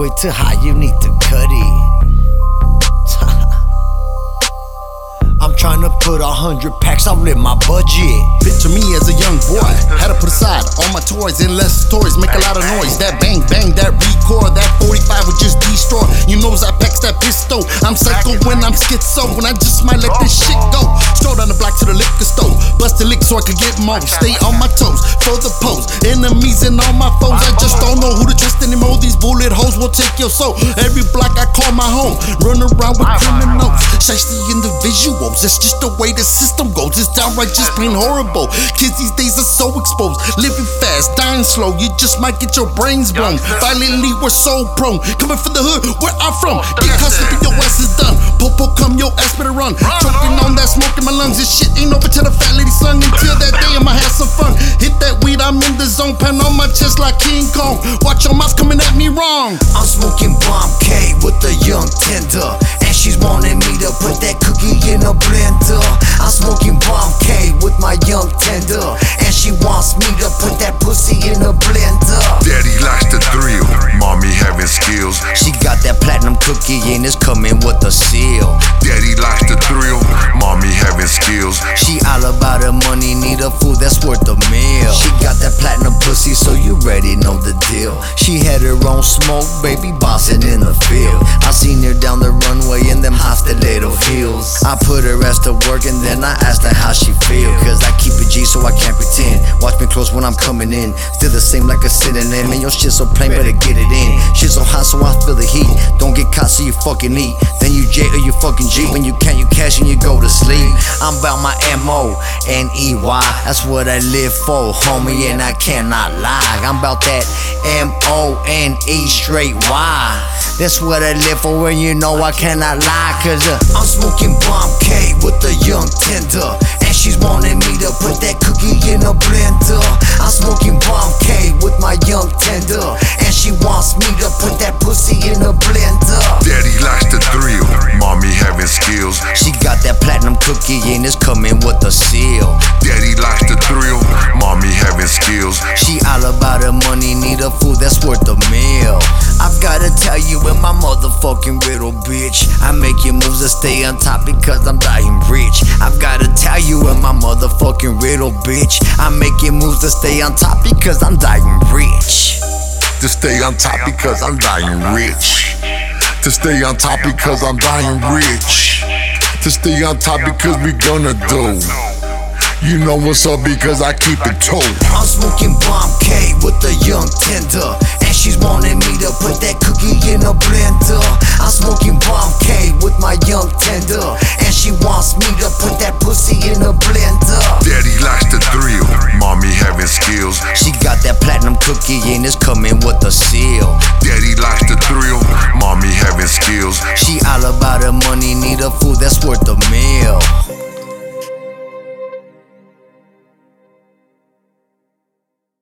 way too high, you need to cut it. I'm trying to put 100 packs out in my budget. Picture me as a young boy, had to put aside all my toys and less toys, make a lot of noise. That bang bang, that record, that 45 would just destroy. You knows I packs that pistol. I'm psycho when I'm schizo, when I just might let this shit go. Stroll down the block to the liquor store, bust a lick so I could get more. Stay on my toes for the pose, enemies and all my foes. I just don't know who to trust anymore. These bullet holes will take your soul. Every block I call my home, run around with criminals, shiesty individuals. It's just the way the system goes. It's downright just plain horrible. Kids these days are so exposed, living fast, dying slow. You just might get your brains blown. Violently, we're so prone. Coming from the hood, where I'm from. Get custody, your ass is done. Popo come, your ass better run. Choking on that smoke in my lungs. This shit ain't over till the fat lady sung. Until that day, I'ma have some fun. Hit that weed, I'm in the zone. Pan on my chest like King Kong. Watch your mouth coming at me wrong. I'm smoking Bomb K with a young tender, and she's wanting me to put that cookie in a blender. I'm smoking Bomb K with my young tender, and she wants me to put that pussy in a blender. Daddy likes the thrill, mommy having skills. She got that platinum cookie and it's coming with a seal. Daddy likes the thrill, mommy having skills. She all about her money, need a food that's worth a meal. She got that platinum pussy, so you already know the deal. She had her own smoke, baby, bossing in the field. I seen her down the runway in them hot stiletto heels. I put her ass to work and then I asked her how she feel, cause I keep it G so I can't pretend. Watch me close when I'm coming in, still the same like a synonym. And your shit so plain, better get it in. Shit so hot so I feel the heat. Don't get caught so you fucking eat, then you J or you fucking G. When you can't, you cash and you go to sleep. I'm about my M-O-N-E-Y, that's what I live for, homie, and I cannot lie. I'm about that M-O-N-E straight Y, that's what I live for, and you know I cannot lie. Cause I'm smoking Bomb K with a young tender, and she's wanting me to put that cookie in a blender. I'm smoking Bomb K with my young tender, and she wants me to put that pussy in a blender. Daddy likes the thrill, mommy having skills. She got that platinum cookie and it's coming with a seal. Daddy likes the thrill, mommy having skills. She all about her money, need a food that's worth a meal. I've gotta tell you in my motherfucking riddle, bitch, I make your moves to stay on top because I'm dying rich. I've gotta tell you in my motherfucking riddle, bitch, I make your moves to stay on top because I'm dying rich. To stay on top because I'm dying rich. To stay on top because I'm dying rich. To stay on top because we gonna do. You know what's up because I keep it told. I'm smoking Bomb K with a young tender, and she's wanting me to put that cookie in a blender. I'm smoking Bomb K with my young tender, and she wants me to put that pussy in a blender. Daddy likes the thrill, mommy having skills. She got that platinum cookie and it's coming with a seal. Daddy likes the thrill, mommy having skills. She all about her money, need a food that's worth a meal.